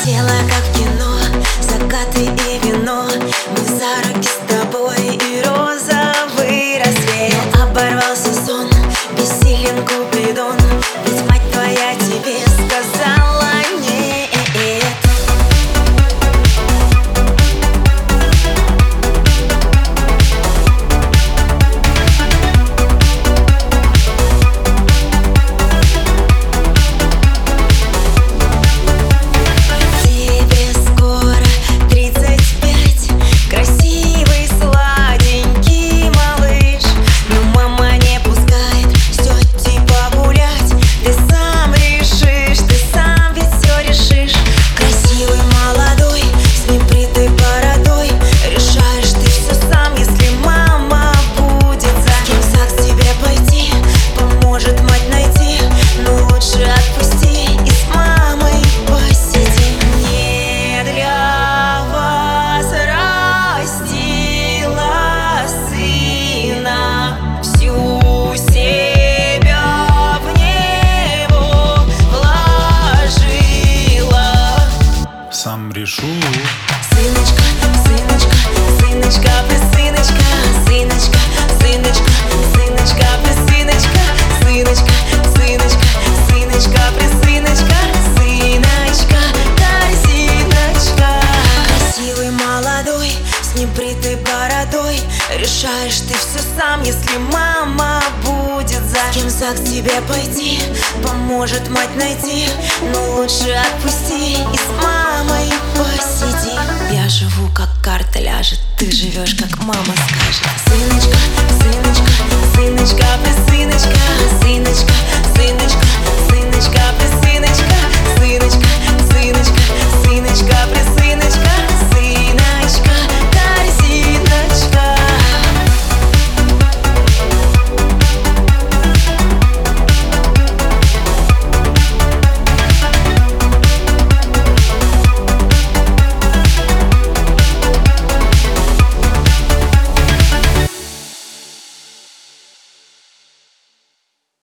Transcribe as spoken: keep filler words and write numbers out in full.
Хотела, как в кино, закаты и вино. Мы за руки с тобой и розовый рассвет. Но оборвался сон, бессилен Купидон. Ведь мать твоя тебе сказала нет. Сам решу. Сыночка, сыночка, сыночка, присыночка, сыночка, сыночка, сыночка, присыночка, сыночка, сыночка, сыночка, присыночка, сыночка, корзиночка. Красивый, молодой, с небритой бородой. Решаешь ты все сам, если мама будет за. С кем за к тебе пойти, поможет мать найти. Но лучше отпусти и с мамой посиди. Я живу, как карта ляжет, ты живешь, как мама скажет.